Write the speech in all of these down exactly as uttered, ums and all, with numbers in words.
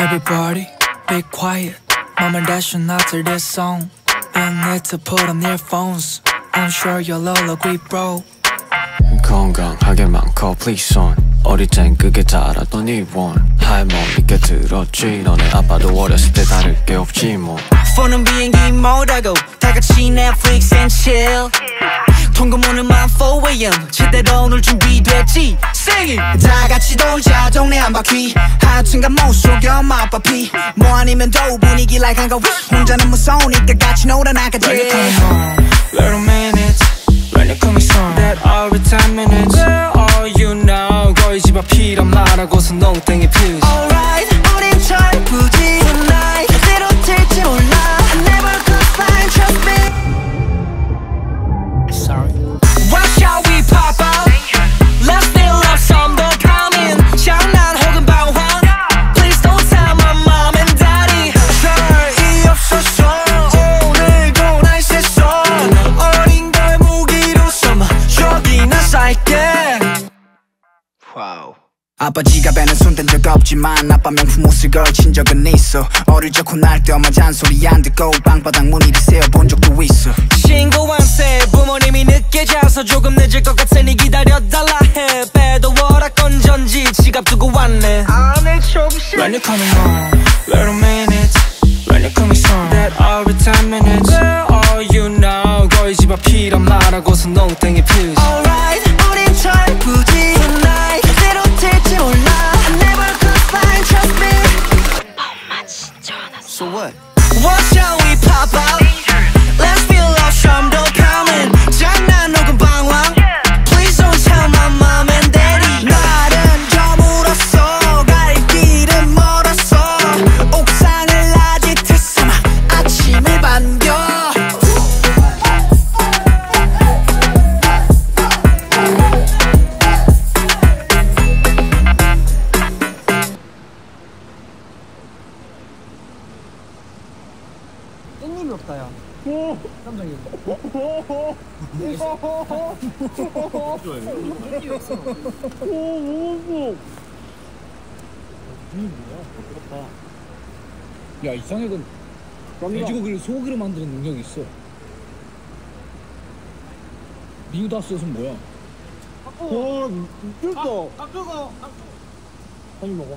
Everybody, be quiet. Mom and dad should not hear this song. You need to put on earphones. I'm sure you'll all agree, bro. 건강하게 많고 please on. 어릴 땐 그게 다라던 이원. 할머니께 들었지. 너네 아빠도 어렸을 때 다를 게 없지 뭐. 폰은 비행기 모드고 다같이 Netflix and chill. 통금오늘만 four a.m. 제대로 놀 준비됐지. Sing it. 다같이 돌자 동네 한 바퀴. 하여튼간 못 속여 맛봐 피. 뭐 아니면 더 분위기 like 한가 위. 혼자는 무서우니까 같이 놀아나가지. When you coming home, little minutes. When you coming home, that every ten minutes. All you know, 거의 집 앞이란 말하고서 농땡이 피우지. Alright, 우린 철부지 tonight. 어디로 튈지 몰라. Never could find, trust me. Sorry. Why shall we pop out? Let's feel love some 더 coming. 장난 혹은 방황. Please don't tell my mom and daddy. 별이 없었어. 오늘도 날 셌어. 어린 걸 무기로 삼아 여기나 살게. Wow. 아빠 지갑에는 손댄 적 없지만 아빠 명품 옷을 걸친 적은 있어. 어릴 적 혼날 때 엄마 잔소리 안 듣고 방바닥 무늬를 세워본 적도 있어. 신고한 새 부모님이 늦게 자서 조금 늦을 것 같으니 기다려달라 해. 배도 워낙 건전지 지갑 두고 왔네. 안에 접시. When you coming home, little minutes. When you coming home, that every ten minutes. All you know, 거의 집 앞이란 말하고서 농땡이 피우지. Alright, 우린 철부지 tonight. 어디로 튈지 몰라. Never could find, trust me. 엄마 진짜 화났어. So what? What shall we pop out? Let's feel love some 더 coming. 장난 혹은 방황. Please don't tell my mom and daddy. 날은 저물었어. 갈 길은 멀었어. 옥상을 아직 삼아 아침을 반겨. 깻잎이 없다 야. 깜짝이야. 깻잎이 없어. 야 이상혁은 돼지고기를 소고기로 만드는 능력이 있어. 미우다스는 뭐야? 와 미쳤다. 아 뜨거. 빨리 먹어.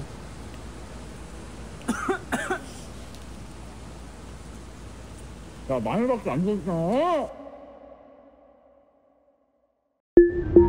야 마늘밖에 안 줬어.